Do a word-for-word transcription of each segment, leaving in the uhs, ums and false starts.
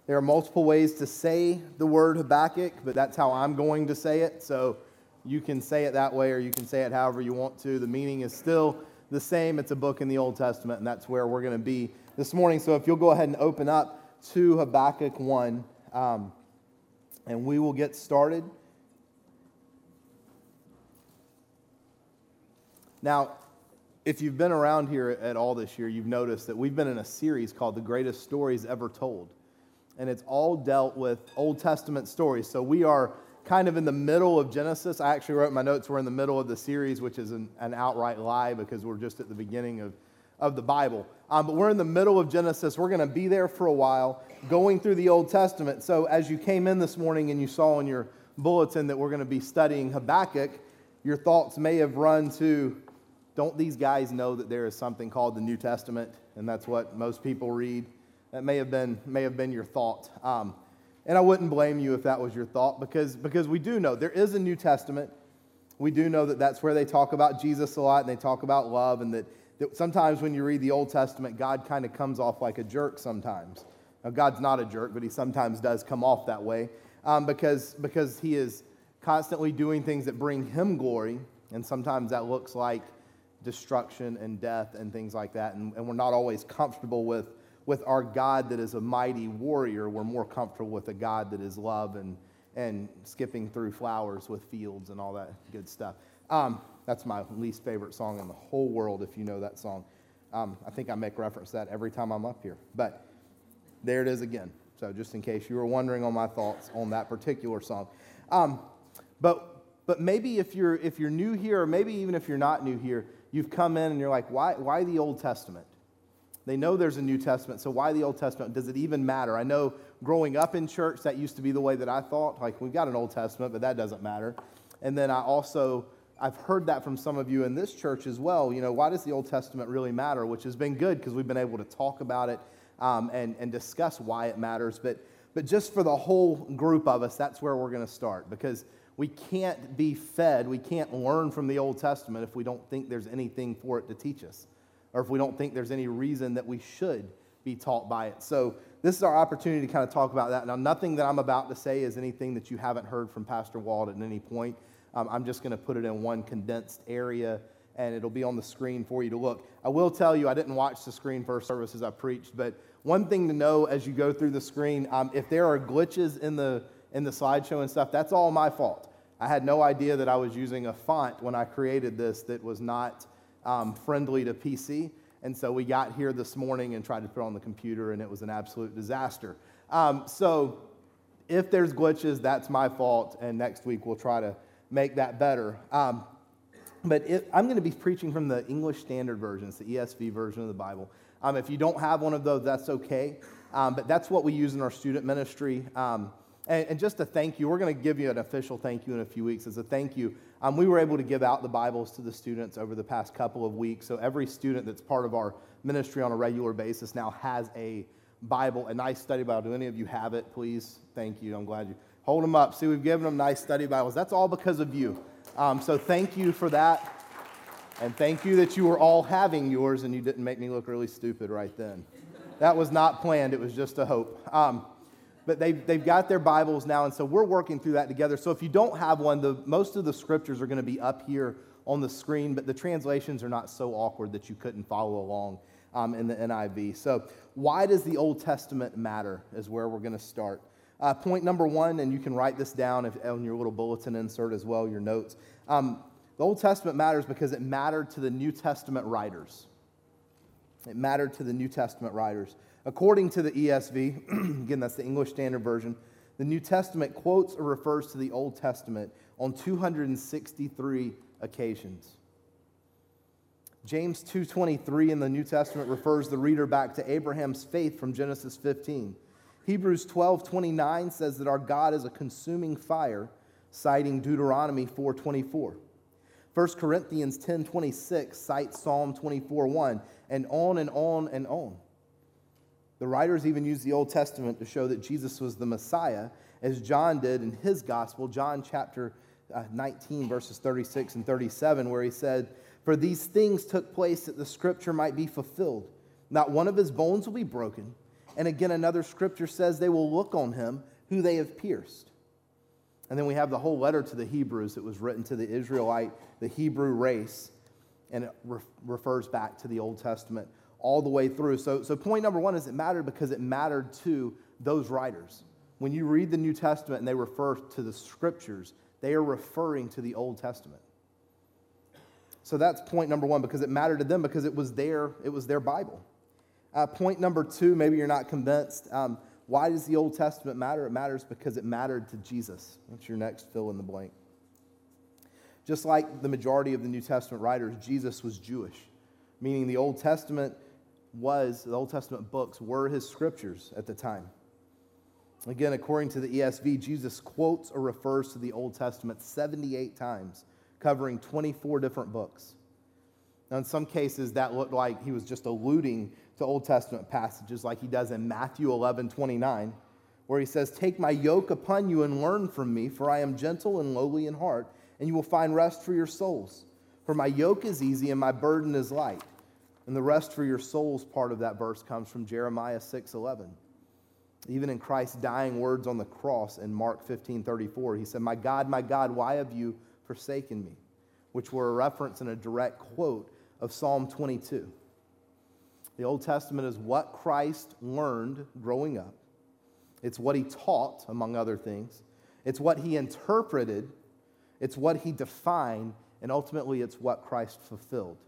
There are multiple ways to say the word Habakkuk, but that's how I'm going to say it. So you can say it that way or you can say it however you want to. The meaning is still the same. It's a book in the Old Testament, and that's where we're going to be this morning. So if you'll go ahead and open up to Habakkuk one, um, and we will get started. Now, if you've been around here at all this year, you've noticed that we've been in a series called The Greatest Stories Ever Told. And it's all dealt with Old Testament stories. So we are kind of in the middle of Genesis. I actually wrote in my notes we're in the middle of the series, which is an, an outright lie because we're just at the beginning of, of the Bible. Um, but we're in the middle of Genesis. We're going to be there for a while, going through the Old Testament. So as you came in this morning and you saw in your bulletin that we're going to be studying Habakkuk, your thoughts may have run to, don't these guys know that there is something called the New Testament? And that's what most people read. That may have been may have been your thought. Um, and I wouldn't blame you if that was your thought, because, because we do know there is a New Testament. We do know that that's where they talk about Jesus a lot, and they talk about love, and that, that sometimes when you read the Old Testament, God kind of comes off like a jerk sometimes. Now, God's not a jerk, but he sometimes does come off that way um, because, because he is constantly doing things that bring him glory, and sometimes that looks like destruction and death and things like that, and, and we're not always comfortable with, with our God that is a mighty warrior. We're more comfortable with a God that is love and, and skipping through flowers with fields and all that good stuff. Um, that's my least favorite song in the whole world, if you know that song. Um, I think I make reference to that every time I'm up here, but there it is again. So just in case you were wondering on my thoughts on that particular song. Um, but but maybe if you're if you're new here, or maybe even if you're not new here, you've come in and you're like, why, why the Old Testament? They know there's a New Testament, so why the Old Testament? Does it even matter? I know growing up in church, that used to be the way that I thought. Like, we've got an Old Testament, but that doesn't matter. And then I also, I've heard that from some of you in this church as well. You know, why does the Old Testament really matter? Which has been good because we've been able to talk about it um, and, and discuss why it matters. But, but just for the whole group of us, that's where we're going to start, because we can't be fed, we can't learn from the Old Testament if we don't think there's anything for it to teach us, or if we don't think there's any reason that we should be taught by it. So this is our opportunity to kind of talk about that. Now, nothing that I'm about to say is anything that you haven't heard from Pastor Wald at any point. Um, I'm just going to put it in one condensed area, and it'll be on the screen for you to look. I will tell you, I didn't watch the screen first service as I preached, but one thing to know as you go through the screen, um, if there are glitches in the in the slideshow and stuff, that's all my fault. I had no idea that I was using a font when I created this that was not um, friendly to P C, and so we got here this morning and tried to put it on the computer, and it was an absolute disaster. Um, so if there's glitches, that's my fault, and next week we'll try to make that better. Um, but it, I'm going to be preaching from the English Standard Version. It's the E S V version of the Bible. Um, if you don't have one of those, that's okay, um, but that's what we use in our student ministry. Um, And, and just a thank you, we're going to give you an official thank you in a few weeks. As a thank you, um, we were able to give out the Bibles to the students over the past couple of weeks. So every student that's part of our ministry on a regular basis now has a Bible, a nice study Bible. Do any of you have it, please? Thank you. I'm glad you hold them up. See, we've given them nice study Bibles. That's all because of you. Um, so thank you for that. And thank you that you were all having yours and you didn't make me look really stupid right then. That was not planned. It was just a hope. Um, But they've, they've got their Bibles now, and so we're working through that together. So if you don't have one, the most of the scriptures are going to be up here on the screen, but the translations are not so awkward that you couldn't follow along um, in the N I V. So why does the Old Testament matter is where we're going to start. Uh, point number one, and you can write this down if, on your little bulletin insert as well, your notes. Um, the Old Testament matters because it mattered to the New Testament writers. It mattered to the New Testament writers. According to the E S V, again, that's the English Standard Version, the New Testament quotes or refers to the Old Testament on two hundred sixty-three occasions. James two twenty-three in the New Testament refers the reader back to Abraham's faith from Genesis fifteen. Hebrews twelve twenty-nine says that our God is a consuming fire, citing Deuteronomy four twenty-four. First Corinthians ten twenty-six cites Psalm twenty-four one, and on and on and on. The writers even use the Old Testament to show that Jesus was the Messiah, as John did in his gospel, John chapter nineteen, verses thirty-six and thirty-seven, where he said, "For these things took place that the scripture might be fulfilled. Not one of his bones will be broken." And again, another scripture says they will look on him who they have pierced. And then we have the whole letter to the Hebrews that was written to the Israelite, the Hebrew race, and it re- refers back to the Old Testament all the way through. So, so point number one is it mattered because it mattered to those writers. When you read the New Testament and they refer to the scriptures, they are referring to the Old Testament. So that's point number one, because it mattered to them because it was their, it was their Bible. Uh, point number two, maybe you're not convinced. Um, why does the Old Testament matter? It matters because it mattered to Jesus. That's your next fill in the blank. Just like the majority of the New Testament writers, Jesus was Jewish, meaning the Old Testament was, the Old Testament books were his scriptures at the time. Again, according to the E S V, Jesus quotes or refers to the Old Testament seventy-eight times, covering twenty-four different books. Now, in some cases, that looked like he was just alluding to Old Testament passages like he does in Matthew eleven twenty-nine, where he says, "Take my yoke upon you and learn from me, for I am gentle and lowly in heart, and you will find rest for your souls. For my yoke is easy and my burden is light." And the rest for your souls part of that verse comes from Jeremiah six eleven. Even in Christ's dying words on the cross in Mark fifteen thirty-four, he said, "My God, my God, why have you forsaken me?" Which were a reference and a direct quote of Psalm twenty-two. The Old Testament is what Christ learned growing up. It's what he taught, among other things. It's what he interpreted. It's what he defined. And ultimately, it's what Christ fulfilled.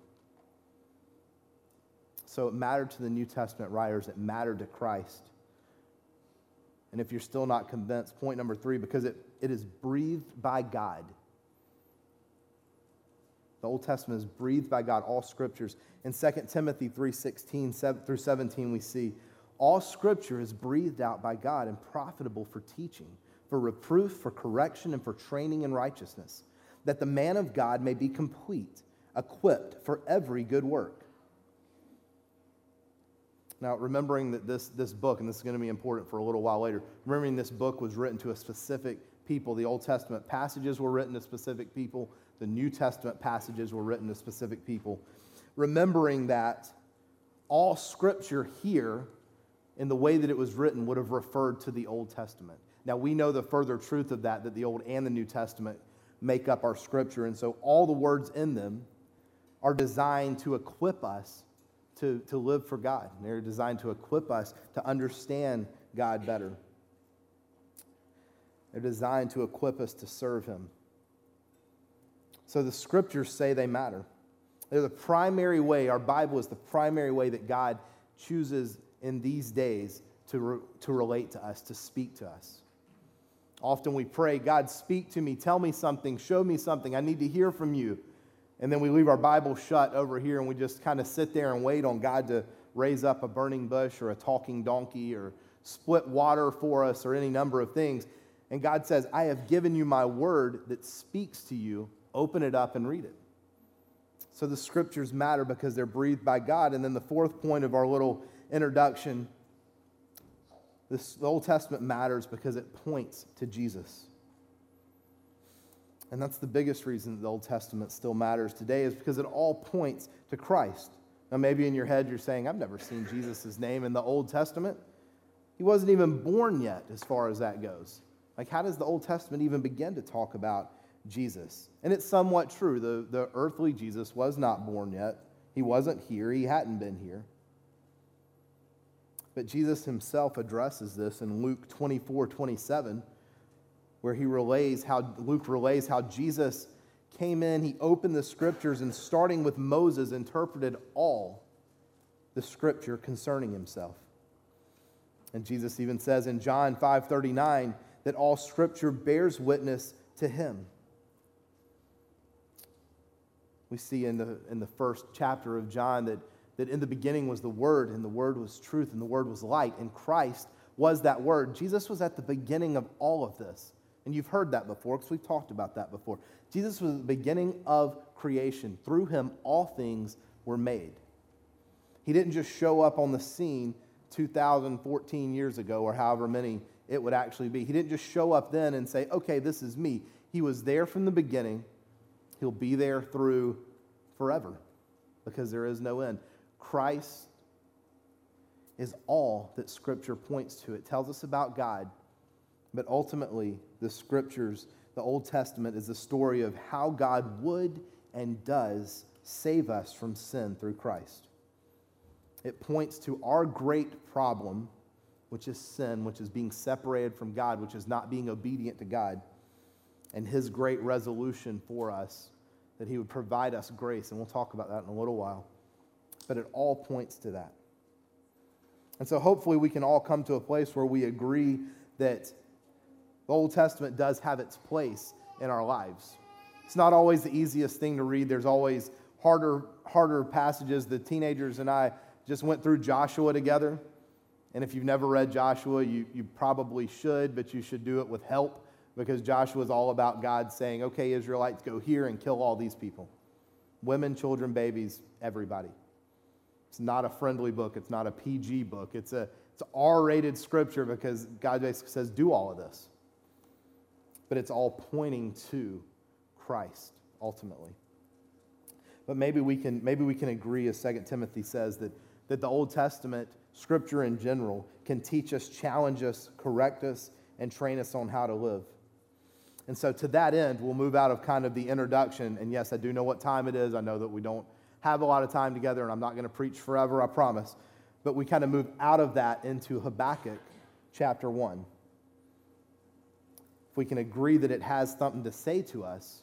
So it mattered to the New Testament writers. It mattered to Christ. And if you're still not convinced, point number three, because it, it is breathed by God. The Old Testament is breathed by God, all scriptures. In Second Timothy three sixteen through seventeen, we see, all scripture is breathed out by God and profitable for teaching, for reproof, for correction, and for training in righteousness, that the man of God may be complete, equipped for every good work. Now, remembering that this, this book, and this is going to be important for a little while later, remembering this book was written to a specific people. The Old Testament passages were written to specific people. The New Testament passages were written to specific people. Remembering that all scripture here, in the way that it was written, would have referred to the Old Testament. Now, we know the further truth of that, that the Old and the New Testament make up our scripture. And so all the words in them are designed to equip us to, to live for God. They're designed to equip us to understand God better. They're designed to equip us to serve him. So the scriptures say they matter. They're the primary way, our Bible is the primary way that God chooses in these days to, re, to relate to us, to speak to us. Often we pray, God, speak to me, tell me something, show me something, I need to hear from you. And then we leave our Bible shut over here and we just kind of sit there and wait on God to raise up a burning bush or a talking donkey or split water for us or any number of things. And God says, I have given you my word that speaks to you. Open it up and read it. So the scriptures matter because they're breathed by God. And then the fourth point of our little introduction, this, the Old Testament matters because it points to Jesus. And that's the biggest reason that the Old Testament still matters today, is because it all points to Christ. Now maybe in your head you're saying, I've never seen Jesus' name in the Old Testament. He wasn't even born yet as far as that goes. Like, how does the Old Testament even begin to talk about Jesus? And it's somewhat true. The, the earthly Jesus was not born yet. He wasn't here. He hadn't been here. But Jesus himself addresses this in Luke twenty-four twenty-seven, where he relays how, Luke relays how Jesus came in, he opened the scriptures, and starting with Moses, interpreted all the scripture concerning himself. And Jesus even says in John five thirty-nine that all scripture bears witness to him. We see in the, in the first chapter of John that, that in the beginning was the Word, and the Word was truth, and the Word was light, and Christ was that Word. Jesus was at the beginning of all of this. And you've heard that before because we've talked about that before. Jesus was the beginning of creation. Through him, all things were made. He didn't just show up on the scene two thousand fourteen years ago, or however many it would actually be. He didn't just show up then and say, okay, this is me. He was there from the beginning. He'll be there through forever because there is no end. Christ is all that Scripture points to. It tells us about God, but ultimately the Scriptures, the Old Testament, is the story of how God would and does save us from sin through Christ. It points to our great problem, which is sin, which is being separated from God, which is not being obedient to God, and his great resolution for us, that he would provide us grace, and we'll talk about that in a little while. But it all points to that. And so hopefully we can all come to a place where we agree that the Old Testament does have its place in our lives. It's not always the easiest thing to read. There's always harder, harder passages. The teenagers and I just went through Joshua together. And if you've never read Joshua, you, you probably should, but you should do it with help, because Joshua is all about God saying, okay, Israelites, go here and kill all these people. Women, children, babies, everybody. It's not a friendly book. It's not a P G book. It's a it's R-rated scripture because God basically says, do all of this. But it's all pointing to Christ, ultimately. But maybe we can maybe we can agree, as Second Timothy says, that, that the Old Testament, Scripture in general, can teach us, challenge us, correct us, and train us on how to live. And so to that end, we'll move out of kind of the introduction. And yes, I do know what time it is. I know that we don't have a lot of time together, and I'm not going to preach forever, I promise. But we kind of move out of that into Habakkuk chapter one. If we can agree that it has something to say to us,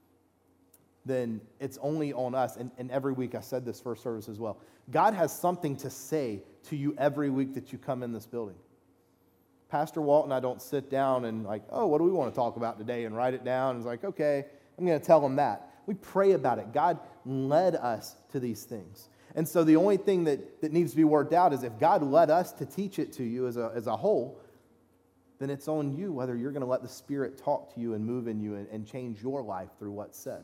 then it's only on us. And, and every week, I said this first service as well, God has something to say to you every week that you come in this building. Pastor Walt and I don't sit down and like, oh, what do we want to talk about today, and write it down. And it's like, okay, I'm going to tell him that. We pray about it. God led us to these things. And so the only thing that, that needs to be worked out is if God led us to teach it to you as a, as a whole, then it's on you whether you're going to let the Spirit talk to you and move in you and, and change your life through what's said.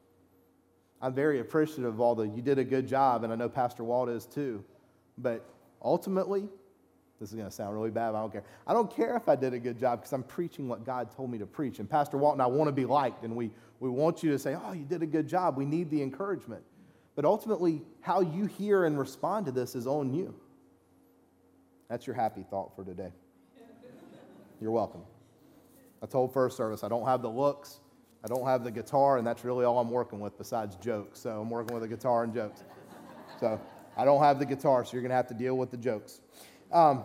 I'm very appreciative of all the, you did a good job, and I know Pastor Walt is too. But ultimately, this is going to sound really bad, but I don't care. I don't care if I did a good job because I'm preaching what God told me to preach. And Pastor Walt and I want to be liked, and we, we want you to say, oh, you did a good job. We need the encouragement. But ultimately, how you hear and respond to this is on you. That's your happy thought for today. You're welcome. I told first service, I don't have the looks, I don't have the guitar, and that's really all I'm working with besides jokes. So I'm working with a guitar and jokes. So I don't have the guitar, so you're going to have to deal with the jokes. Um,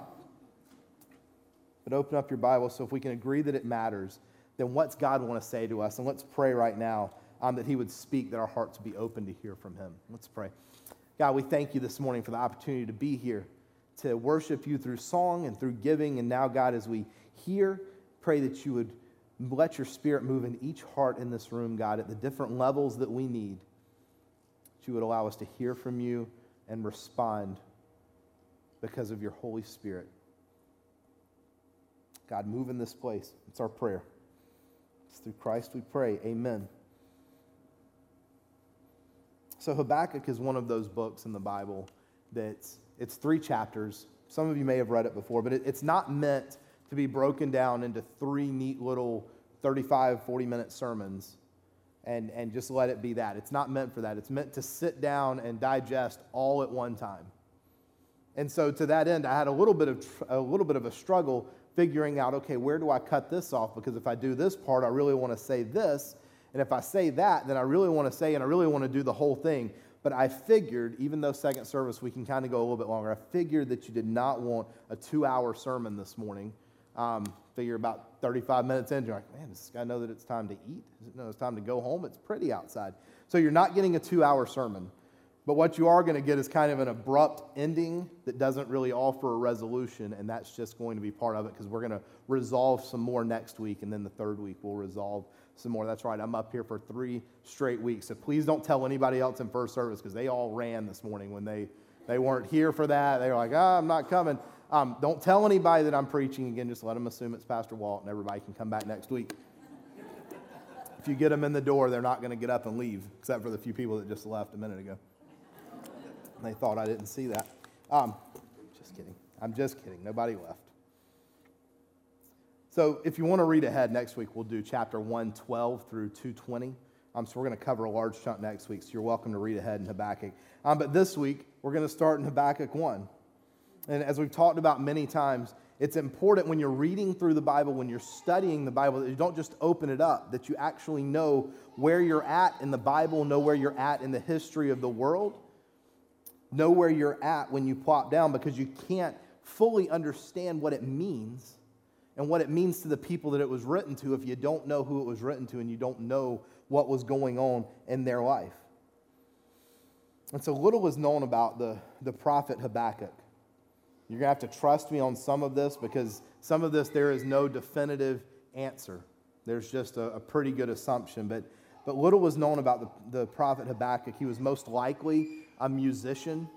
but open up your Bible, so if we can agree that it matters, then what's God want to say to us? And let's pray right now um, that he would speak, that our hearts would be open to hear from him. Let's pray. God, we thank you this morning for the opportunity to be here, to worship you through song and through giving. And now, God, as we hear, pray that you would let your Spirit move in each heart in this room, God, at the different levels that we need. That you would allow us to hear from you and respond because of your Holy Spirit. God, move in this place. It's our prayer. It's through Christ we pray. Amen. So Habakkuk is one of those books in the Bible that's, it's three chapters. Some of you may have read it before, but it, it's not meant to be broken down into three neat little thirty-five, forty-minute sermons and, and just let it be that. It's not meant for that. It's meant to sit down and digest all at one time. And so to that end, I had a little bit of a little bit of a struggle figuring out, okay, where do I cut this off? Because if I do this part, I really want to say this. And if I say that, then I really want to say, and I really want to do the whole thing. But I figured, even though second service, we can kind of go a little bit longer, I figured that you did not want a two-hour sermon this morning. Um, figure about thirty-five minutes in, you're like, man, does this guy know that it's time to eat? Does it know it's time to go home? It's pretty outside. So you're not getting a two-hour sermon. But what you are going to get is kind of an abrupt ending that doesn't really offer a resolution, and that's just going to be part of it because we're going to resolve some more next week, and then the third week we'll resolve some more. That's right, I'm up here for three straight weeks. So please don't tell anybody else in first service because they all ran this morning when they, they weren't here for that. They were like, oh, I'm not coming. Um, don't tell anybody that I'm preaching. Again, just let them assume it's Pastor Walt, and everybody can come back next week. If you get them in the door, they're not going to get up and leave, except for the few people that just left a minute ago. They thought I didn't see that. Um, just kidding. I'm just kidding. Nobody left. So if you want to read ahead, next week we'll do chapter one twelve through two twenty. Um, so we're going to cover a large chunk next week, so you're welcome to read ahead in Habakkuk. Um, but this week, we're going to start in Habakkuk one. And as we've talked about many times, it's important when you're reading through the Bible, when you're studying the Bible, that you don't just open it up, that you actually know where you're at in the Bible, know where you're at in the history of the world, know where you're at when you plop down, because you can't fully understand what it means and what it means to the people that it was written to if you don't know who it was written to and you don't know what was going on in their life. And so little is known about the, the prophet Habakkuk. You're going to have to trust me on some of this, because some of this there is no definitive answer. There's just a, a pretty good assumption. But, but little was known about the, the prophet Habakkuk. He was most likely a musician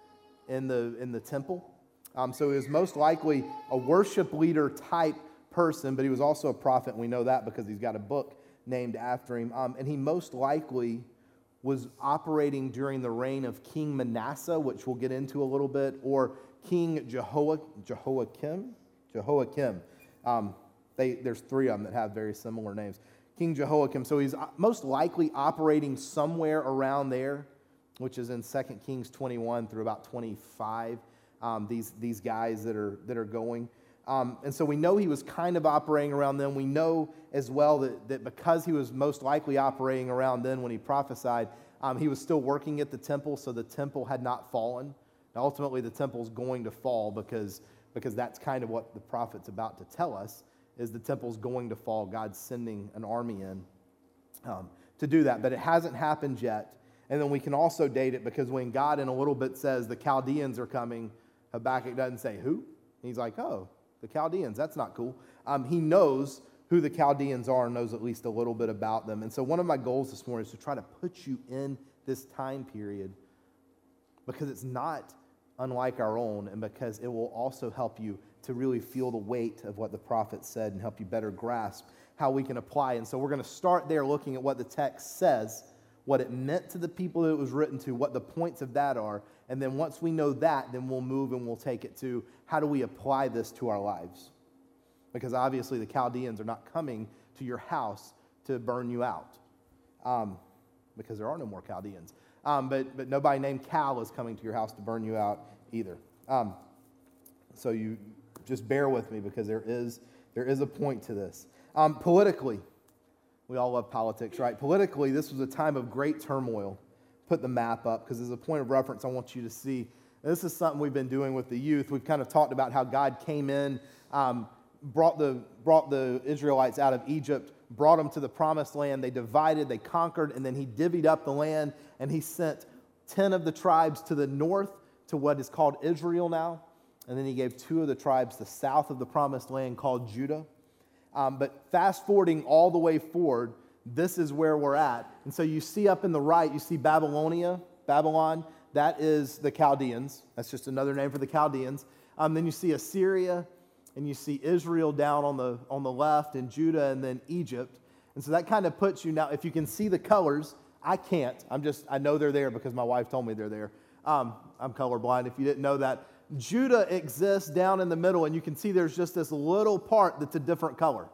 in the, in the temple. Um, so he was most likely a worship leader type person, but he was also a prophet, and we know that because he's got a book named after him. Um, and he most likely was operating during the reign of King Manasseh, which we'll get into a little bit, or King Jehoiakim. Jehoiakim? Jehoiakim. Um, they, there's three of them that have very similar names. King Jehoiakim. So he's most likely operating somewhere around there, which is in Second Kings twenty-one through about twenty-five. Um, these these guys that are that are going. Um, and so we know he was kind of operating around then. We know as well that, that because he was most likely operating around then when he prophesied, um, he was still working at the temple, so the temple had not fallen. Now, ultimately, the temple's going to fall because, because that's kind of what the prophet's about to tell us, is the temple's going to fall. God's sending an army in um, to do that, but it hasn't happened yet. And then we can also date it because when God in a little bit says the Chaldeans are coming, Habakkuk doesn't say who. He's like, oh, the Chaldeans, that's not cool. Um, he knows who the Chaldeans are and knows at least a little bit about them. And so one of my goals this morning is to try to put you in this time period, because it's not unlike our own, and because it will also help you to really feel the weight of what the prophet said and help you better grasp how we can apply. And so we're going to start there looking at what the text says, what it meant to the people that it was written to, what the points of that are. And then once we know that, then we'll move and we'll take it to how do we apply this to our lives? Because obviously the Chaldeans are not coming to your house to burn you out, um, because there are no more Chaldeans. Um, but, but nobody named Cal is coming to your house to burn you out either. Um, so you just bear with me, because there is, there is a point to this. Um, politically, we all love politics, right? Politically, this was a time of great turmoil. Put the map up, because as a point of reference, I want you to see. This is something we've been doing with the youth. We've kind of talked about how God came in, um, brought the brought the Israelites out of Egypt, brought them to the promised land. They divided, they conquered, and then he divvied up the land, and he sent ten of the tribes to the north, to what is called Israel now, and then he gave two of the tribes the south of the promised land called Judah. Um, but fast forwarding all the way forward, this is where we're at. And so you see up in the right, you see Babylonia, Babylon. That is the Chaldeans. That's just another name for the Chaldeans. Um, then you see Assyria, and you see Israel down on the, on the left, and Judah, and then Egypt. And so that kind of puts you, now if you can see the colors, I can't. I'm just, I know they're there because my wife told me they're there. Um, I'm colorblind if you didn't know that. Judah exists down in the middle, and you can see there's just this little part that's a different color.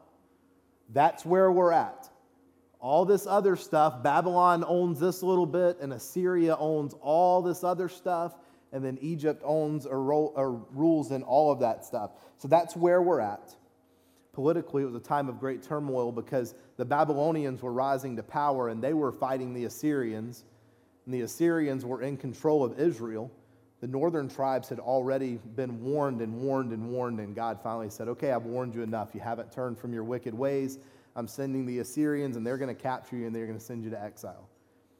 That's where we're at. All this other stuff, Babylon owns this little bit, and Assyria owns all this other stuff, and then Egypt owns or, ro- or rules in all of that stuff. So that's where we're at. Politically, it was a time of great turmoil because the Babylonians were rising to power, and they were fighting the Assyrians, and the Assyrians were in control of Israel. The northern tribes had already been warned and warned and warned, and God finally said, okay, I've warned you enough. You haven't turned from your wicked ways. I'm sending the Assyrians, and they're going to capture you, and they're going to send you to exile.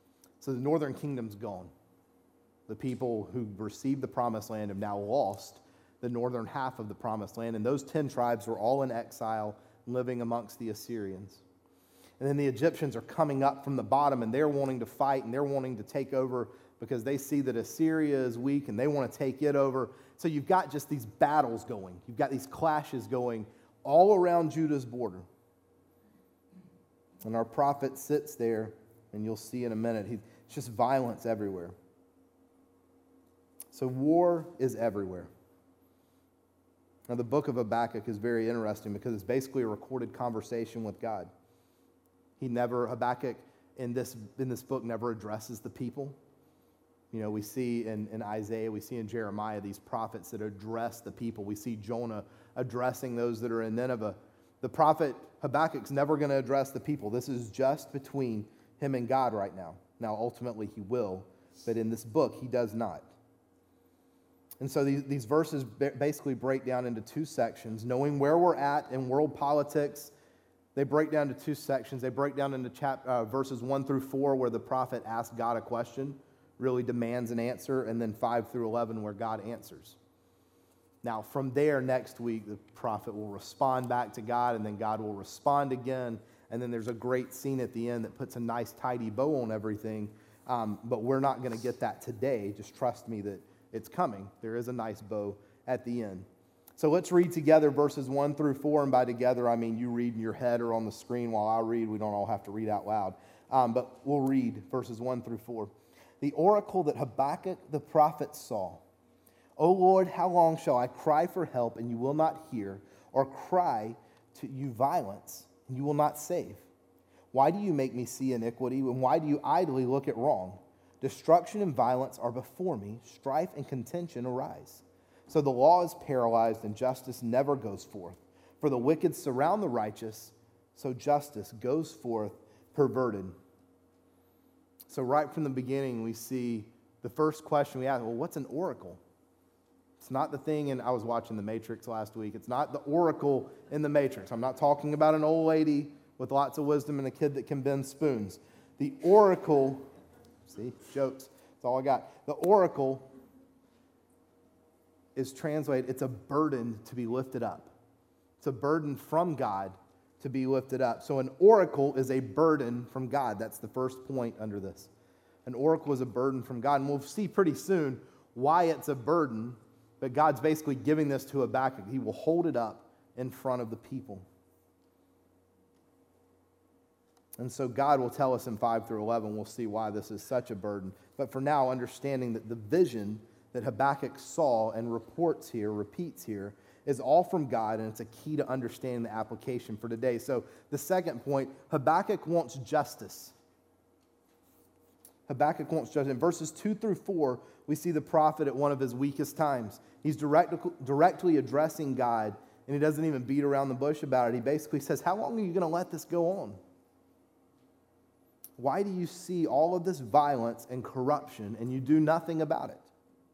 So the northern kingdom's gone. The people who received the promised land have now lost the northern half of the promised land, and those ten tribes were all in exile, living amongst the Assyrians. And then the Egyptians are coming up from the bottom, and they're wanting to fight, and they're wanting to take over because they see that Assyria is weak, and they want to take it over. So you've got just these battles going. You've got these clashes going all around Judah's border. And our prophet sits there, and you'll see in a minute, he, it's just violence everywhere. So war is everywhere. Now, the book of Habakkuk is very interesting because it's basically a recorded conversation with God. He never, Habakkuk in this, in this book never addresses the people. You know, we see in, in Isaiah, we see in Jeremiah these prophets that address the people. We see Jonah addressing those that are in Nineveh. The prophet Habakkuk's never going to address the people. This is just between him and God right now. Now, ultimately, he will, but in this book, he does not. And so these, these verses basically break down into two sections. Knowing where we're at in world politics, they break down to two sections. They break down into chap, uh, verses one through four, where the prophet asks God a question, really demands an answer, and then five through eleven, where God answers. Now, from there, next week, the prophet will respond back to God, and then God will respond again, and then there's a great scene at the end that puts a nice, tidy bow on everything, um, but we're not going to get that today. Just trust me that it's coming. There is a nice bow at the end. So let's read together verses one through four, and by together, I mean you read in your head or on the screen while I read. We don't all have to read out loud, um, but we'll read verses one through four. The oracle that Habakkuk the prophet saw. O Lord, how long shall I cry for help, and you will not hear, or cry to you violence, and you will not save? Why do you make me see iniquity, and why do you idly look at wrong? Destruction and violence are before me, strife and contention arise. So the law is paralyzed, and justice never goes forth. For the wicked surround the righteous, so justice goes forth perverted. So right from the beginning, we see the first question we ask, well, what's an oracle? It's not the thing, and I was watching The Matrix last week. It's not the oracle in The Matrix. I'm not talking about an old lady with lots of wisdom and a kid that can bend spoons. The oracle, see, jokes, that's all I got. The oracle is translated, it's a burden to be lifted up. It's a burden from God to be lifted up. So an oracle is a burden from God. That's the first point under this. An oracle is a burden from God. And we'll see pretty soon why it's a burden, but God's basically giving this to Habakkuk. He will hold it up in front of the people. And so God will tell us in five through eleven, we'll see why this is such a burden. But for now, understanding that the vision that Habakkuk saw and reports here, repeats here, is all from God, and it's a key to understanding the application for today. So the second point, Habakkuk wants justice. Habakkuk wants justice. In verses two through four, we see the prophet at one of his weakest times. He's direct, directly addressing God, and he doesn't even beat around the bush about it. He basically says, how long are you going to let this go on? Why do you see all of this violence and corruption, and you do nothing about it?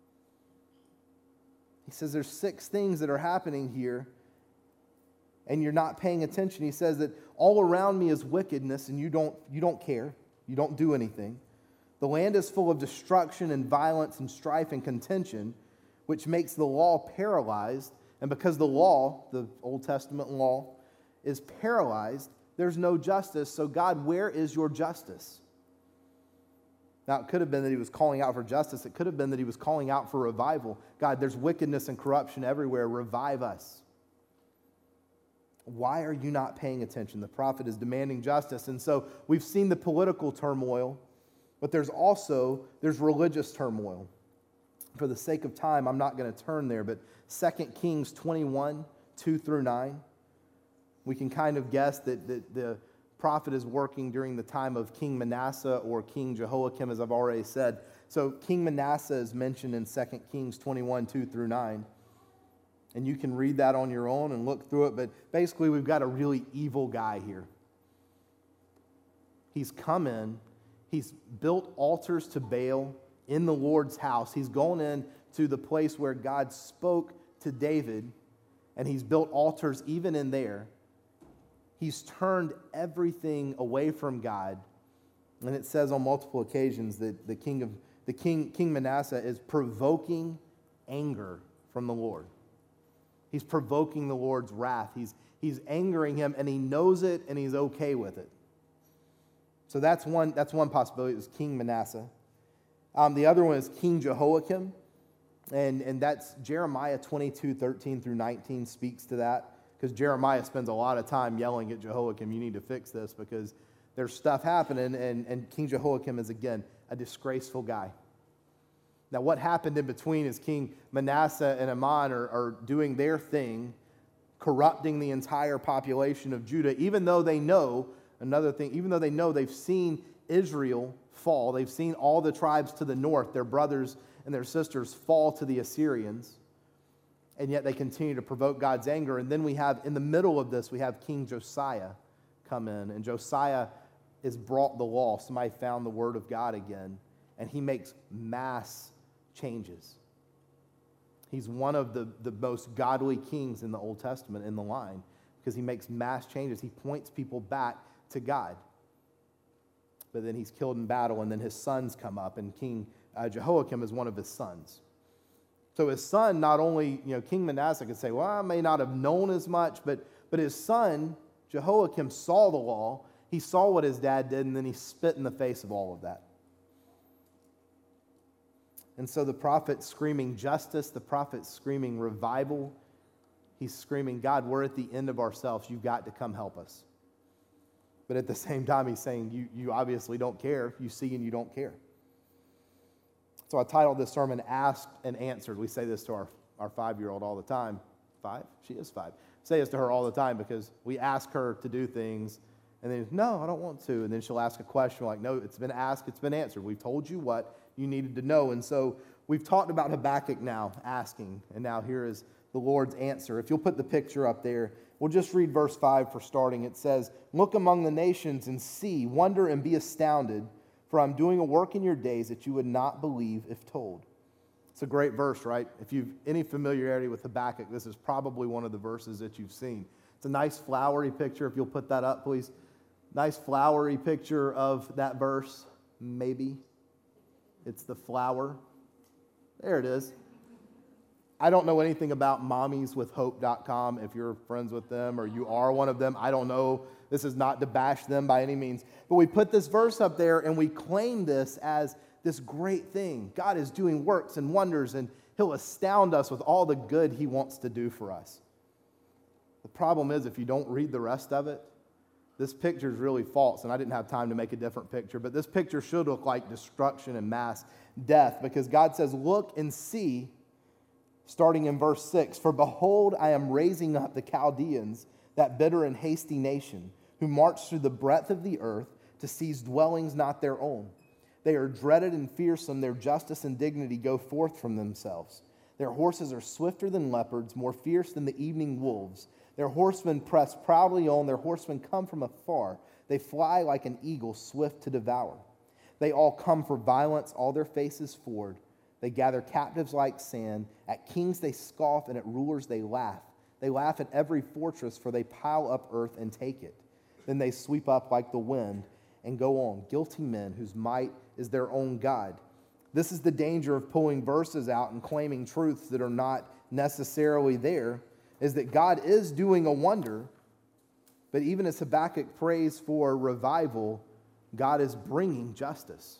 He says there's six things that are happening here, and you're not paying attention. He says that all around me is wickedness, and you don't, you don't care. You don't do anything. The land is full of destruction and violence and strife and contention, which makes the law paralyzed. And because the law, the Old Testament law, is paralyzed, there's no justice. So God, where is your justice? Now, it could have been that he was calling out for justice. It could have been that he was calling out for revival. God, there's wickedness and corruption everywhere. Revive us. Why are you not paying attention? The prophet is demanding justice. And so we've seen the political turmoil, but there's also, there's religious turmoil. For the sake of time, I'm not going to turn there, but Second Kings twenty-one, two through nine, we can kind of guess that, that the prophet is working during the time of King Manasseh or King Jehoiakim, as I've already said. So King Manasseh is mentioned in Second Kings twenty-one, two through nine. And you can read that on your own and look through it, but basically we've got a really evil guy here. He's come in, he's built altars to Baal in the Lord's house. He's gone in to the place where God spoke to David, and he's built altars even in there. He's turned everything away from God. And it says on multiple occasions that the king of the king King Manasseh is provoking anger from the Lord. He's provoking the Lord's wrath. He's he's angering him, and he knows it, and he's okay with it. So that's one that's one possibility. It was King Manasseh. Um, the other one is King Jehoiakim, and and that's Jeremiah twenty-two, thirteen through nineteen speaks to that. Because Jeremiah spends a lot of time yelling at Jehoiakim, you need to fix this because there's stuff happening, and, and King Jehoiakim is, again, a disgraceful guy. Now, what happened in between is King Manasseh and Amon are, are doing their thing, corrupting the entire population of Judah, even though they know, another thing, even though they know they've seen Israel fall. They've seen all the tribes to the north, their brothers and their sisters, fall to the Assyrians. And yet they continue to provoke God's anger. And then we have, in the middle of this, we have King Josiah come in. And Josiah is brought the law. Somebody found the word of God again. And he makes mass changes. He's one of the, the most godly kings in the Old Testament in the line because he makes mass changes. He points people back to God. But then he's killed in battle, and then his sons come up, and King uh, Jehoiakim is one of his sons. So his son, not only, you know, King Manasseh could say, well, I may not have known as much, but, but his son, Jehoiakim, saw the law. He saw what his dad did, and then he spit in the face of all of that. And so the prophet's screaming justice, the prophet's screaming revival. He's screaming, God, we're at the end of ourselves. You've got to come help us. But at the same time, he's saying, you, you obviously don't care. You see and you don't care. So I titled this sermon, Asked and Answered. We say this to our, our five-year-old all the time. Five? She is five. Say this to her all the time because we ask her to do things, and then, no, I don't want to. And then she'll ask a question like, no, it's been asked, it's been answered. We've told you what you needed to know. And so we've talked about Habakkuk now, asking, and now here is the Lord's answer. If you'll put the picture up there, we'll just read verse five for starting. It says, look among the nations and see, wonder and be astounded, for I'm doing a work in your days that you would not believe if told. It's a great verse, right? If you've any familiarity with Habakkuk, this is probably one of the verses that you've seen. It's a nice flowery picture. If you'll put that up, please. Nice flowery picture of that verse, maybe. It's the flower. There it is. I don't know anything about mommies with hope dot com. If you're friends with them or you are one of them, I don't know. This is not to bash them by any means. But we put this verse up there and we claim this as this great thing. God is doing works and wonders, and he'll astound us with all the good he wants to do for us. The problem is, if you don't read the rest of it, this picture is really false, and I didn't have time to make a different picture, but this picture should look like destruction and mass death, because God says, look and see, starting in verse six, for behold, I am raising up the Chaldeans, that bitter and hasty nation, who march through the breadth of the earth to seize dwellings not their own. They are dreaded and fearsome, their justice and dignity go forth from themselves. Their horses are swifter than leopards, more fierce than the evening wolves. Their horsemen press proudly on, their horsemen come from afar. They fly like an eagle, swift to devour. They all come for violence, all their faces forward. They gather captives like sand. At kings they scoff, and at rulers they laugh. They laugh at every fortress, for they pile up earth and take it. Then they sweep up like the wind and go on, guilty men whose might is their own God. This is the danger of pulling verses out and claiming truths that are not necessarily there, is that God is doing a wonder, but even as Habakkuk prays for revival, God is bringing justice.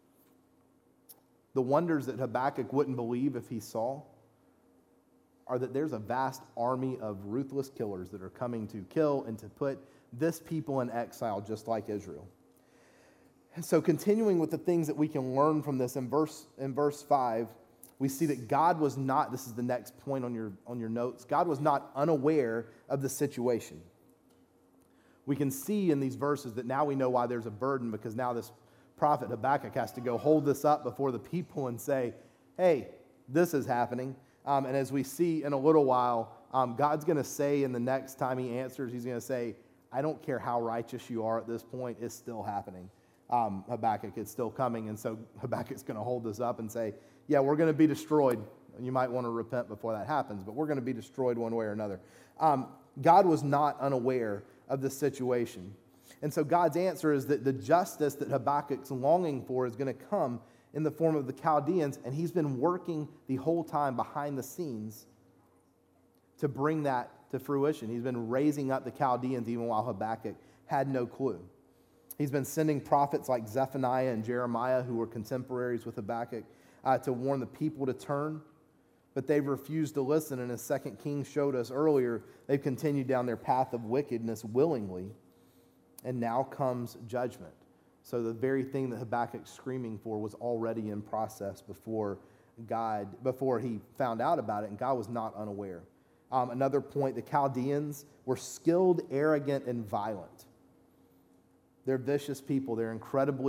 The wonders that Habakkuk wouldn't believe if he saw are that there's a vast army of ruthless killers that are coming to kill and to put this people in exile just like Israel. And so continuing with the things that we can learn from this, in verse, in verse five, we see that God was not, this is the next point on your, on your notes, God was not unaware of the situation. We can see in these verses that now we know why there's a burden, because now this prophet Habakkuk has to go hold this up before the people and say, hey, this is happening. Um, and as we see in a little while, um, God's going to say in the next time he answers, he's going to say, I don't care how righteous you are at this point, it's still happening. Um, Habakkuk, it's still coming. And so Habakkuk's going to hold this up and say, yeah, we're going to be destroyed. You might want to repent before that happens, but we're going to be destroyed one way or another. Um, God was not unaware of the situation. And so God's answer is that the justice that Habakkuk's longing for is going to come in the form of the Chaldeans, and he's been working the whole time behind the scenes to bring that to fruition. He's been raising up the Chaldeans even while Habakkuk had no clue. He's been sending prophets like Zephaniah and Jeremiah, who were contemporaries with Habakkuk, uh, to warn the people to turn, but they've refused to listen, and as Second Kings showed us earlier, they've continued down their path of wickedness willingly, and now comes judgment. So the very thing that Habakkuk's screaming for was already in process before God, before he found out about it, and God was not unaware. Um, another point, the Chaldeans were skilled, arrogant, and violent. They're vicious people. They're incredibly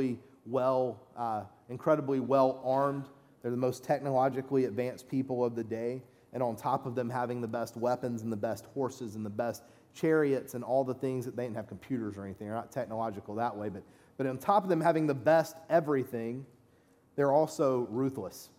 well, uh, incredibly well armed. They're the most technologically advanced people of the day. And on top of them having the best weapons and the best horses and the best chariots and all the things that they didn't have computers or anything. They're not technological that way. But, but on top of them having the best everything, they're also ruthless.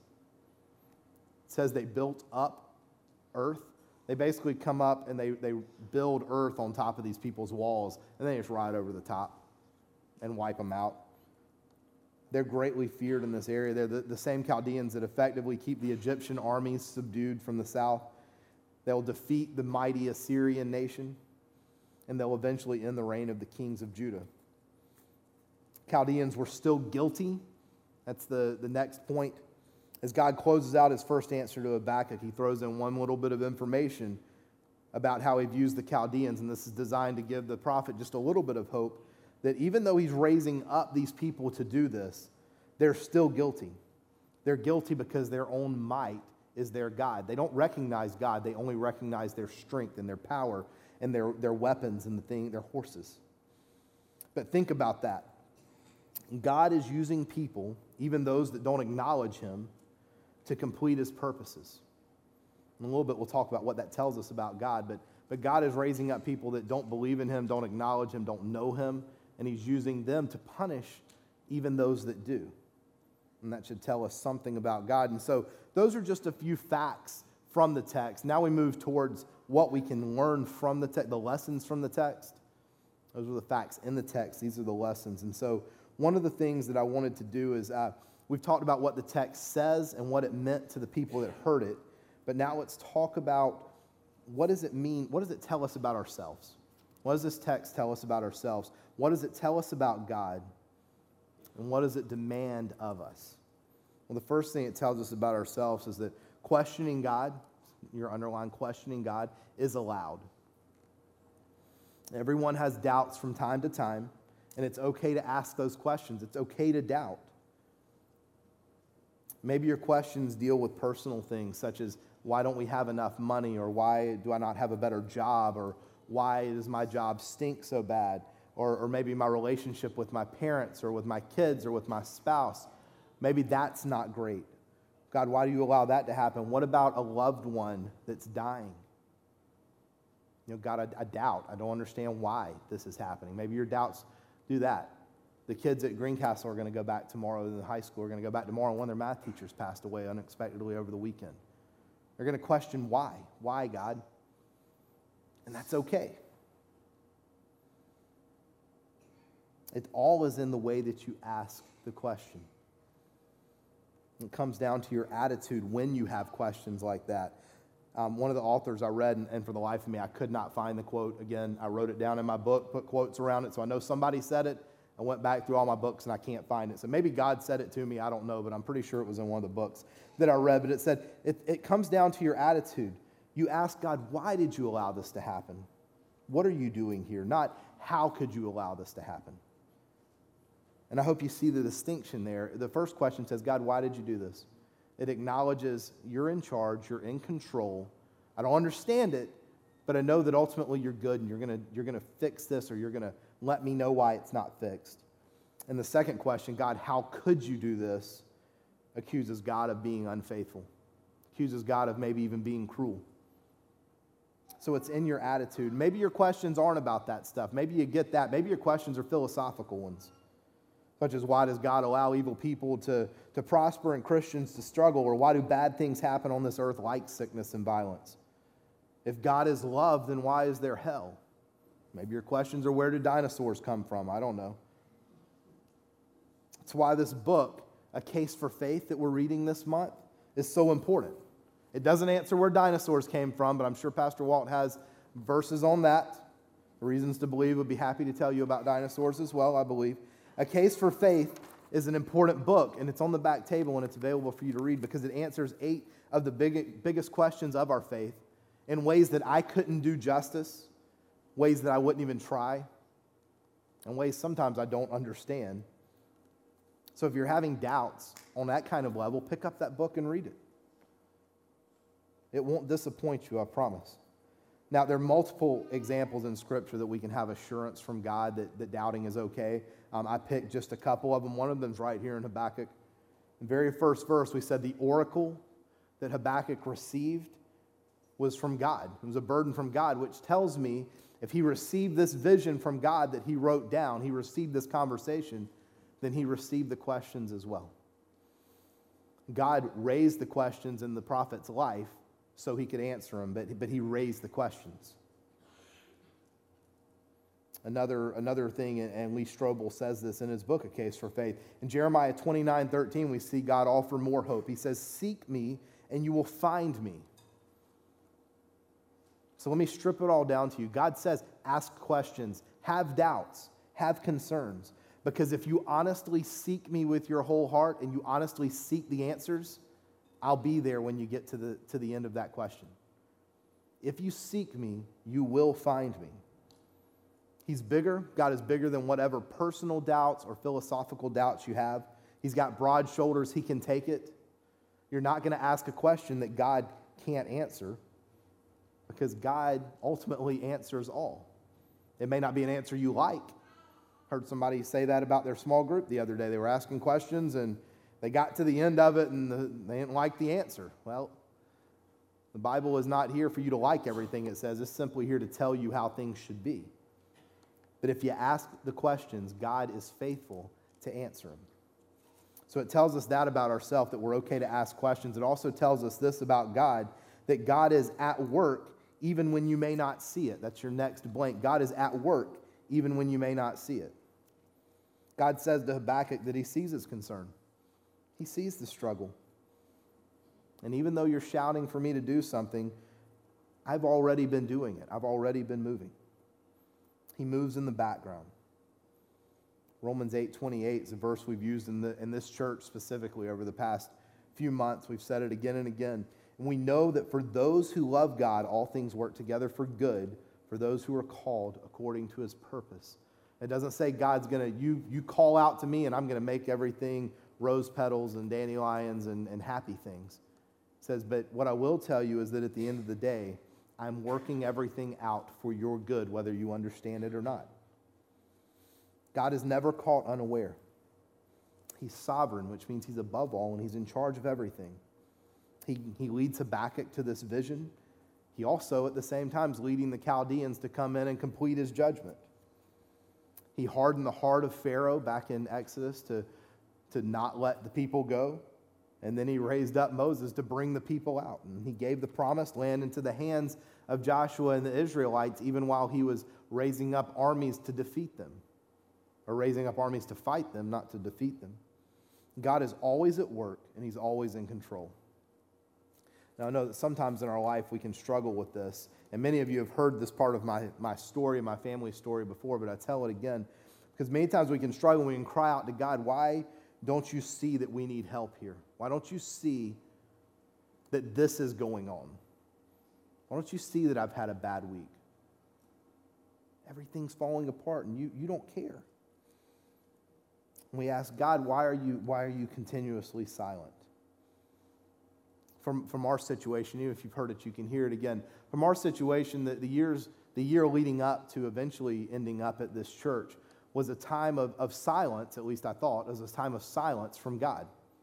It says they built up earth. They basically come up and they, they build earth on top of these people's walls, and they just ride over the top and wipe them out. They're greatly feared in this area. They're the, the same Chaldeans that effectively keep the Egyptian armies subdued from the south. They'll defeat the mighty Assyrian nation, and they'll eventually end the reign of the kings of Judah. Chaldeans were still guilty. That's the, the next point. As God closes out his first answer to Habakkuk, he throws in one little bit of information about how he views the Chaldeans, and this is designed to give the prophet just a little bit of hope that even though he's raising up these people to do this, they're still guilty. They're guilty because their own might is their God. They don't recognize God. They only recognize their strength and their power and their, their weapons and the thing, their horses. But think about that. God is using people, even those that don't acknowledge him, to complete his purposes. In a little bit, we'll talk about what that tells us about God, but, but God is raising up people that don't believe in him, don't acknowledge him, don't know him, and he's using them to punish even those that do. And that should tell us something about God. And so those are just a few facts from the text. Now we move towards what we can learn from the text, the lessons from the text. Those are the facts in the text. These are the lessons. And so one of the things that I wanted to do is uh, we've talked about what the text says and what it meant to the people that heard it. But now let's talk about what does it mean? What does it tell us about ourselves? What does this text tell us about ourselves? What does it tell us about God? And what does it demand of us? Well, the first thing it tells us about ourselves is that questioning God, your underline questioning God, is allowed. Everyone has doubts from time to time, and it's okay to ask those questions. It's okay to doubt. Maybe your questions deal with personal things, such as why don't we have enough money, or why do I not have a better job, or why does my job stink so bad? Or, or maybe my relationship with my parents or with my kids or with my spouse. Maybe that's not great. God, why do you allow that to happen? What about a loved one that's dying? You know, God, I, I doubt. I don't understand why this is happening. Maybe your doubts do that. The kids at Greencastle are going to go back tomorrow. In the high school are going to go back tomorrow. One of their math teachers passed away unexpectedly over the weekend. They're going to question why. Why, God? And that's okay. It all is in the way that you ask the question. It comes down to your attitude when you have questions like that. Um, one of the authors I read, and, and for the life of me, I could not find the quote. Again, I wrote it down in my book, put quotes around it, so I know somebody said it. I went back through all my books, and I can't find it. So maybe God said it to me, I don't know, but I'm pretty sure it was in one of the books that I read. But it said, it, it comes down to your attitude. You ask God, why did you allow this to happen? What are you doing here? Not, how could you allow this to happen? And I hope you see the distinction there. The first question says, God, why did you do this? It acknowledges you're in charge, you're in control. I don't understand it, but I know that ultimately you're good and you're gonna, you're gonna fix this, or you're gonna let me know why it's not fixed. And the second question, God, how could you do this? Accuses God of being unfaithful. Accuses God of maybe even being cruel. So it's in your attitude. Maybe your questions aren't about that stuff. Maybe you get that. Maybe your questions are philosophical ones. Such as, why does God allow evil people to, to prosper and Christians to struggle? Or why do bad things happen on this earth like sickness and violence? If God is love, then why is there hell? Maybe your questions are, where did dinosaurs come from? I don't know. That's why this book, A Case for Faith, that we're reading this month, is so important. It doesn't answer where dinosaurs came from, but I'm sure Pastor Walt has verses on that. Reasons to believe. Would be happy to tell you about dinosaurs as well, I believe. A Case for Faith is an important book, and it's on the back table and it's available for you to read because it answers eight of the big, biggest questions of our faith in ways that I couldn't do justice, ways that I wouldn't even try, and ways sometimes I don't understand. So if you're having doubts on that kind of level, pick up that book and read it. It won't disappoint you, I promise. Now, there are multiple examples in Scripture that we can have assurance from God that, that doubting is okay. Um, I picked just a couple of them. One of them is right here in Habakkuk. In the very first verse, we said the oracle that Habakkuk received was from God. It was a burden from God, which tells me if he received this vision from God that he wrote down, he received this conversation, then he received the questions as well. God raised the questions in the prophet's life so he could answer them, but, but he raised the questions. Another, another thing, and Lee Strobel says this in his book, A Case for Faith. In Jeremiah twenty-nine thirteen, we see God offer more hope. He says, "Seek me, and you will find me." So let me strip it all down to you. God says, ask questions, have doubts, have concerns. Because if you honestly seek me with your whole heart and you honestly seek the answers, I'll be there when you get to the, to the end of that question. If you seek me, you will find me. He's bigger. God is bigger than whatever personal doubts or philosophical doubts you have. He's got broad shoulders. He can take it. You're not going to ask a question that God can't answer, because God ultimately answers all. It may not be an answer you like. Heard somebody say that about their small group the other day. They were asking questions, and they got to the end of it, and the, they didn't like the answer. Well, the Bible is not here for you to like everything it says. It's simply here to tell you how things should be. But if you ask the questions, God is faithful to answer them. So it tells us that about ourselves, that we're okay to ask questions. It also tells us this about God, that God is at work even when you may not see it. That's your next blank. God is at work even when you may not see it. God says to Habakkuk that he sees his concern. He sees the struggle. And even though you're shouting for me to do something, I've already been doing it. I've already been moving. He moves in the background. Romans eight twenty-eight is a verse we've used in, the, in this church specifically over the past few months. We've said it again and again. And we know that for those who love God, all things work together for good, for those who are called according to his purpose. It doesn't say God's going to, you you call out to me and I'm going to make everything rose petals and dandelions and, and happy things. It says, but what I will tell you is that at the end of the day, I'm working everything out for your good, whether you understand it or not. God is never caught unaware. He's sovereign, which means he's above all and he's in charge of everything. He, he leads Habakkuk to this vision. He also, at the same time, is leading the Chaldeans to come in and complete his judgment. He hardened the heart of Pharaoh back in Exodus to, to not let the people go. And then he raised up Moses to bring the people out. And he gave the promised land into the hands of Joshua and the Israelites, even while he was raising up armies to defeat them. Or raising up armies to fight them, not to defeat them. God is always at work, and he's always in control. Now, I know that sometimes in our life we can struggle with this, and many of you have heard this part of my, my story, my family story before, but I tell it again, because many times we can struggle, we can cry out to God, why don't you see that we need help here? Why don't you see that this is going on? Why don't you see that I've had a bad week? Everything's falling apart, and you, you don't care. And we ask, God, why are you, why are you continuously silent? From, from our situation, even if you've heard it, you can hear it again. From our situation, the, the years, the year leading up to eventually ending up at this church was a time of, of silence, at least I thought. It was a time of silence from God.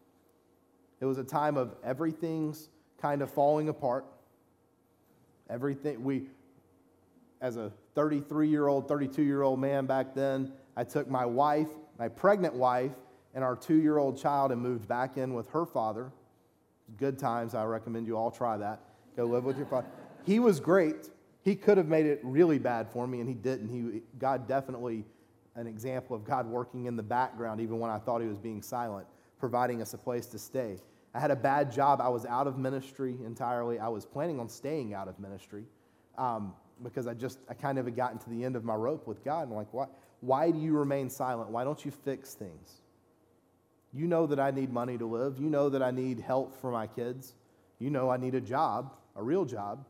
It was a time of everything's kind of falling apart. Everything, we, as a thirty-three-year-old, thirty-two-year-old man back then, I took my wife, my pregnant wife, and our two-year-old child and moved back in with her father. Good times. I recommend you all try that. Go live with your father. He was great. He could have made it really bad for me, and he didn't. He, God definitely, an example of God working in the background, even when I thought he was being silent, providing us a place to stay. I had a bad job. I was out of ministry entirely. I was planning on staying out of ministry um, because I just, I kind of had gotten to the end of my rope with God. And I'm like, why, why do you remain silent? Why don't you fix things? You know that I need money to live. You know that I need help for my kids. You know I need a job, a real job.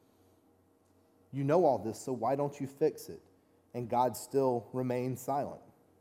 You know all this, so why don't you fix it? And God still remained silent.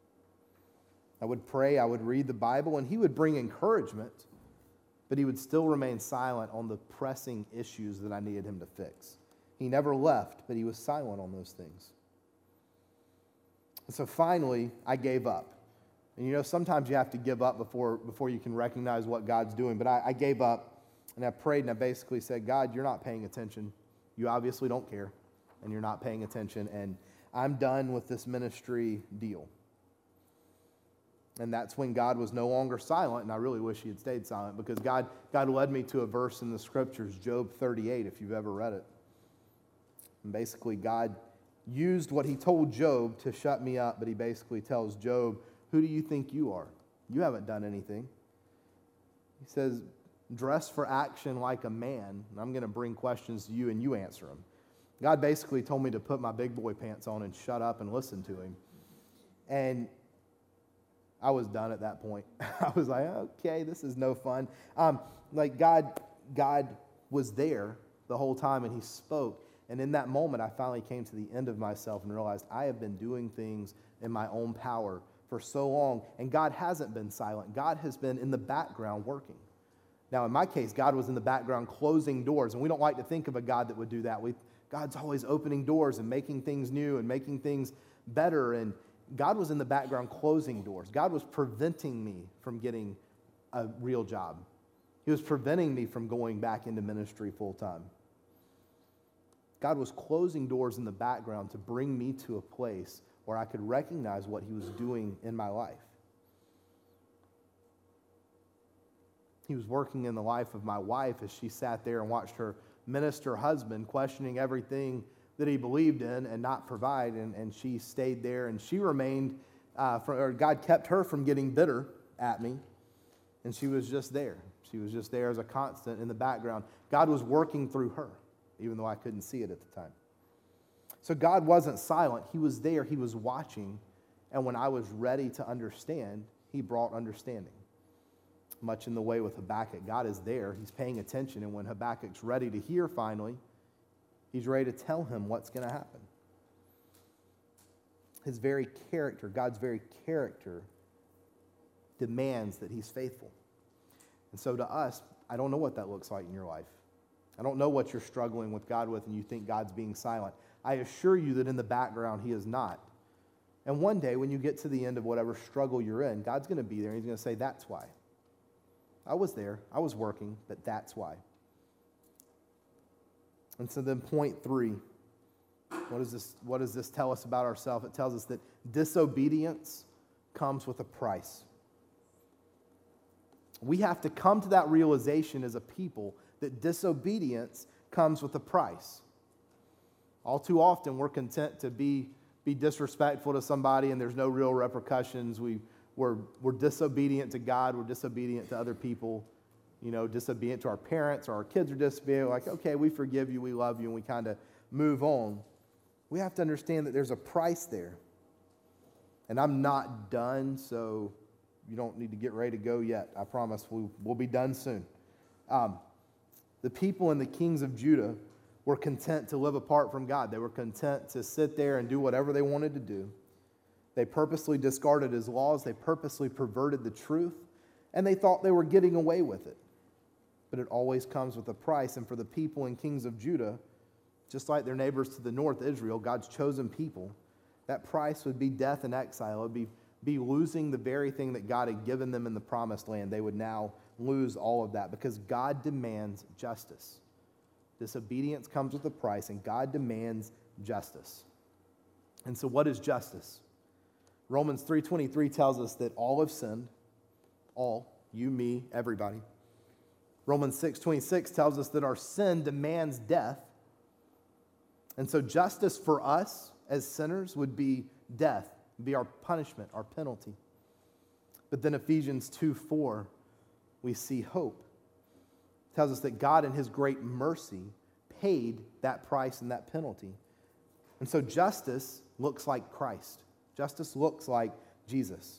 I would pray, I would read the Bible, and he would bring encouragement, but he would still remain silent on the pressing issues that I needed him to fix. He never left, but he was silent on those things. And so finally, I gave up. And you know, sometimes you have to give up before, before you can recognize what God's doing. But I, I gave up, and I prayed, and I basically said, God, you're not paying attention. You obviously don't care, and you're not paying attention, and I'm done with this ministry deal. And that's when God was no longer silent, and I really wish he had stayed silent, because God, God led me to a verse in the scriptures, Job thirty-eight, if you've ever read it. And basically, God used what he told Job to shut me up, but he basically tells Job, who do you think you are? You haven't done anything. He says, dress for action like a man, and I'm going to bring questions to you, and you answer them. God basically told me to put my big boy pants on and shut up and listen to him. And I was done at that point. I was like, okay, this is no fun. Um, like God, God was there the whole time, and he spoke. And in that moment, I finally came to the end of myself and realized I have been doing things in my own power for so long, and God hasn't been silent. God has been in the background working. Now, in my case, God was in the background closing doors, and we don't like to think of a God that would do that. We, God's always opening doors and making things new and making things better, and God was in the background closing doors. God was preventing me from getting a real job. He was preventing me from going back into ministry full time. God was closing doors in the background to bring me to a place where I could recognize what he was doing in my life. He was working in the life of my wife as she sat there and watched her minister husband questioning everything that he believed in and not provide, and, and she stayed there, and she remained, uh, from, or God kept her from getting bitter at me, and she was just there. She was just there as a constant in the background. God was working through her, even though I couldn't see it at the time. So God wasn't silent. He was there. He was watching, and when I was ready to understand, he brought understanding. Much in the way with Habakkuk, God is there. He's paying attention, and when Habakkuk's ready to hear finally, he's ready to tell him what's going to happen. His very character, God's very character, demands that he's faithful. And so to us, I don't know what that looks like in your life. I don't know what you're struggling with God with and you think God's being silent. I assure you that in the background, he is not. And one day, when you get to the end of whatever struggle you're in, God's going to be there, and he's going to say, that's why. I was there, I was working, but that's why. And so then point three, what does this, what does this tell us about ourselves? It tells us that disobedience comes with a price. We have to come to that realization as a people that disobedience comes with a price. All too often, we're content to be, be disrespectful to somebody and there's no real repercussions. We, we're, we're disobedient to God. We're disobedient to other people. You know, disobedient to our parents, or our kids are disobedient. Like, okay, we forgive you, we love you, and we kind of move on. We have to understand that there's a price there. And I'm not done, so you don't need to get ready to go yet. I promise we, we'll be done soon. Um, the people and the kings of Judah were content to live apart from God. They were content to sit there and do whatever they wanted to do. They purposely discarded his laws. They purposely perverted the truth. And they thought they were getting away with it. But it always comes with a price. And for the people and kings of Judah, just like their neighbors to the north, Israel, God's chosen people, that price would be death and exile. It would be, be losing the very thing that God had given them in the promised land. They would now lose all of that because God demands justice. Disobedience comes with a price, and God demands justice. And so what is justice? Romans three twenty-three tells us that all have sinned. All. You, me, everybody. Romans six twenty-six tells us that our sin demands death. And so justice for us as sinners would be death, be our punishment, our penalty. But then Ephesians two four, we see hope. It tells us that God in his great mercy paid that price and that penalty. And so justice looks like Christ. Justice looks like Jesus.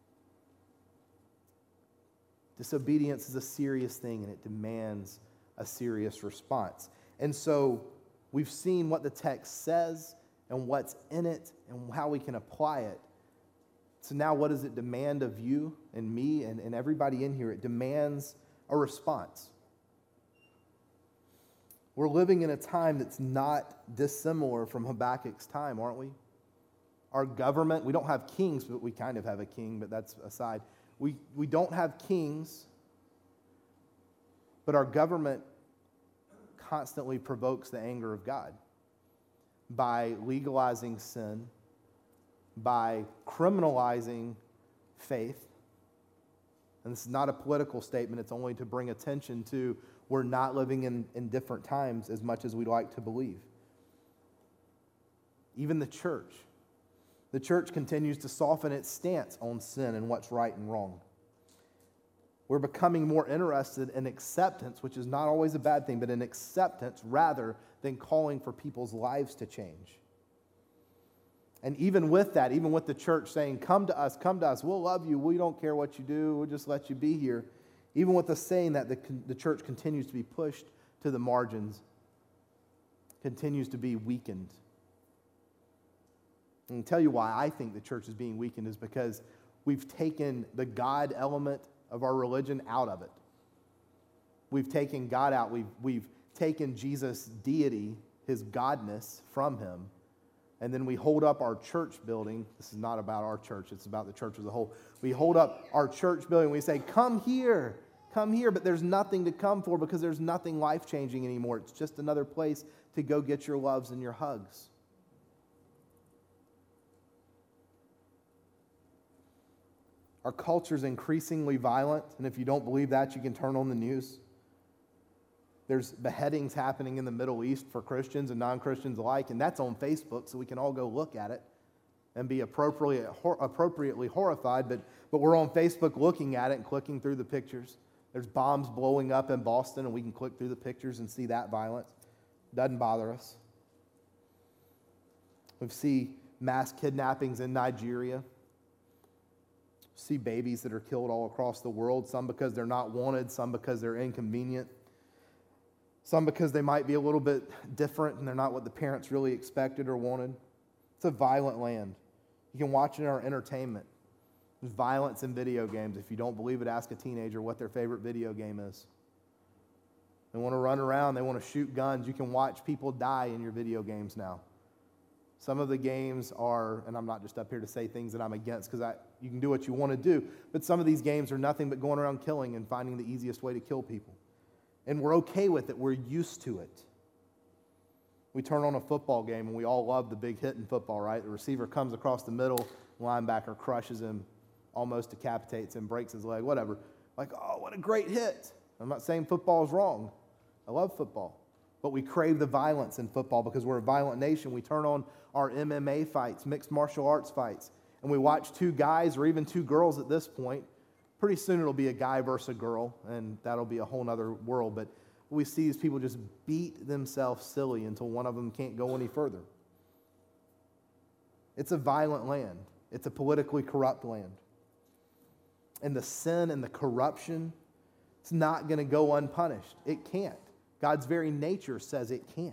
Disobedience is a serious thing, and it demands a serious response. And so we've seen what the text says and what's in it and how we can apply it. So now what does it demand of you and me and, and everybody in here? It demands a response. We're living in a time that's not dissimilar from Habakkuk's time, aren't we? Our government, we don't have kings, but we kind of have a king, but that's aside. We, we don't have kings, but our government constantly provokes the anger of God by legalizing sin, by criminalizing faith. And this is not a political statement, it's only to bring attention to we're not living in, in different times as much as we'd like to believe. Even the church. The church continues to soften its stance on sin and what's right and wrong. We're becoming more interested in acceptance, which is not always a bad thing, but in acceptance rather than calling for people's lives to change. And even with that, even with the church saying, come to us, come to us, we'll love you, we don't care what you do, we'll just let you be here. Even with us saying that, the, the church continues to be pushed to the margins, continues to be weakened. And I'll tell you why I think the church is being weakened is because we've taken the God element of our religion out of it. We've taken God out. We've, we've taken Jesus' deity, his godness, from him. And then we hold up our church building. This is not about our church. It's about the church as a whole. We hold up our church building. We say, come here. Come here. But there's nothing to come for because there's nothing life-changing anymore. It's just another place to go get your loves and your hugs. Our culture is increasingly violent, and if you don't believe that, you can turn on the news. There's beheadings happening in the Middle East for Christians and non-Christians alike, and that's on Facebook, so we can all go look at it and be appropriately, appropriately horrified, but, but we're on Facebook looking at it and clicking through the pictures. There's bombs blowing up in Boston, and we can click through the pictures and see that violence. Doesn't bother us. We see mass kidnappings in Nigeria. See babies that are killed all across the world, some because they're not wanted, some because they're inconvenient, some because they might be a little bit different and they're not what the parents really expected or wanted. It's a violent land. You can watch it in our entertainment. There's violence in video games. If you don't believe it, ask a teenager what their favorite video game is. They want to run around, they want to shoot guns. You can watch people die in your video games now. Some of the games are, and I'm not just up here to say things that I'm against because I you can do what you want to do, but some of these games are nothing but going around killing and finding the easiest way to kill people. And we're okay with it. We're used to it. We turn on a football game and we all love the big hit in football, right? The receiver comes across the middle, linebacker crushes him, almost decapitates him, breaks his leg, whatever. Like, oh, what a great hit. I'm not saying football is wrong. I love football. But we crave the violence in football because we're a violent nation. We turn on our M M A fights, mixed martial arts fights, and we watch two guys or even two girls at this point. Pretty soon it'll be a guy versus a girl, and that'll be a whole other world. But we see these people just beat themselves silly until one of them can't go any further. It's a violent land. It's a politically corrupt land. And the sin and the corruption, it's not going to go unpunished. It can't. God's very nature says it can't.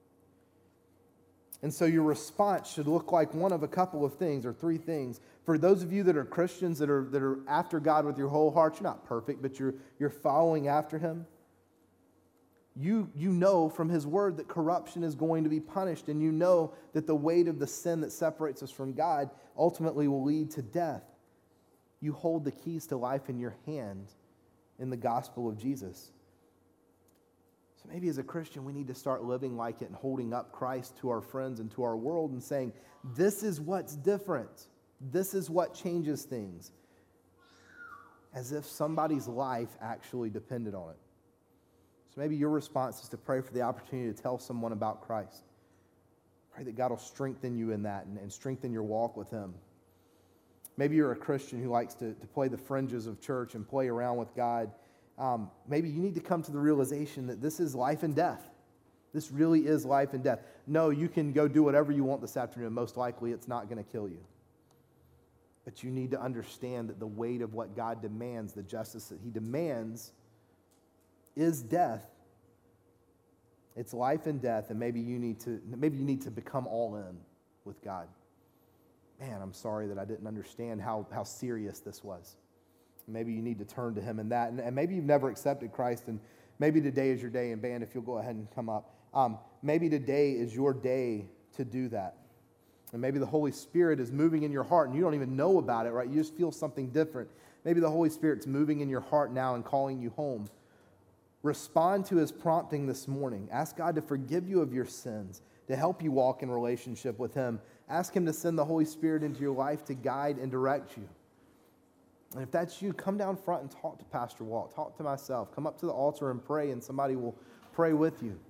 And so your response should look like one of a couple of things or three things. For those of you that are Christians, that are, that are after God with your whole heart, you're not perfect, but you're, you're following after him. You, you know from his word that corruption is going to be punished, and you know that the weight of the sin that separates us from God ultimately will lead to death. You hold the keys to life in your hand in the gospel of Jesus. So maybe as a Christian, we need to start living like it and holding up Christ to our friends and to our world and saying, this is what's different. This is what changes things. As if somebody's life actually depended on it. So maybe your response is to pray for the opportunity to tell someone about Christ. Pray that God will strengthen you in that and, and strengthen your walk with him. Maybe you're a Christian who likes to, to play the fringes of church and play around with God. Um, maybe you need to come to the realization that this is life and death. This really is life and death. No, you can go do whatever you want this afternoon. Most likely it's not going to kill you. But you need to understand that the weight of what God demands, the justice that he demands, is death. It's life and death, and maybe you need to maybe you need to become all in with God. Man, I'm sorry that I didn't understand how, how serious this was. Maybe you need to turn to him in that. And, and maybe you've never accepted Christ, and Maybe today is your day, and band, if you'll go ahead and come up. Um, maybe today is your day to do that. And maybe the Holy Spirit is moving in your heart, and you don't even know about it, right? You just feel something different. Maybe the Holy Spirit's moving in your heart now and calling you home. Respond to his prompting this morning. Ask God to forgive you of your sins, to help you walk in relationship with him. Ask him to send the Holy Spirit into your life to guide and direct you. And if that's you, come down front and talk to Pastor Walt. Talk to myself. Come up to the altar and pray, and somebody will pray with you.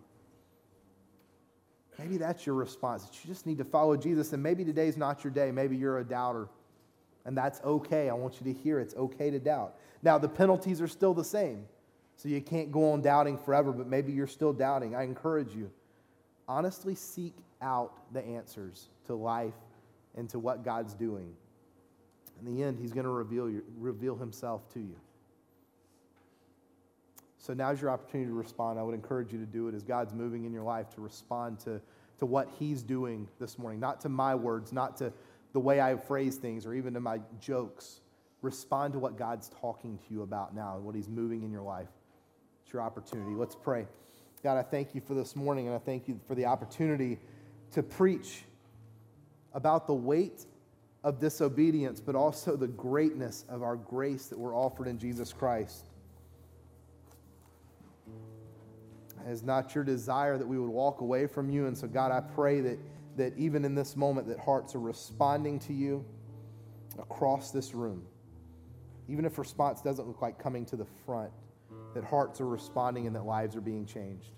Maybe that's your response, that you just need to follow Jesus, and maybe today's not your day. Maybe you're a doubter, and that's okay. I want you to hear it's okay to doubt. Now, the penalties are still the same, so you can't go on doubting forever, but maybe you're still doubting. I encourage you, honestly seek out the answers to life and to what God's doing. In the end, he's going to reveal your, reveal himself to you. So now's your opportunity to respond. I would encourage you to do it as God's moving in your life, to respond to, to what he's doing this morning. Not to my words, not to the way I phrase things, or even to my jokes. Respond to what God's talking to you about now, and what he's moving in your life. It's your opportunity. Let's pray. God, I thank you for this morning, and I thank you for the opportunity to preach about the weight of disobedience, but also the greatness of our grace that we're offered in Jesus Christ. It is not your desire that we would walk away from you, and so God, I pray that, that even in this moment that hearts are responding to you across this room. Even if response doesn't look like coming to the front, that hearts are responding and that lives are being changed.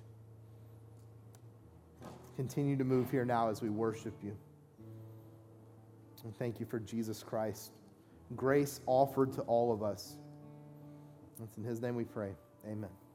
Continue to move here now as we worship you. And thank you for Jesus Christ. Grace offered to all of us. It's in his name we pray. Amen.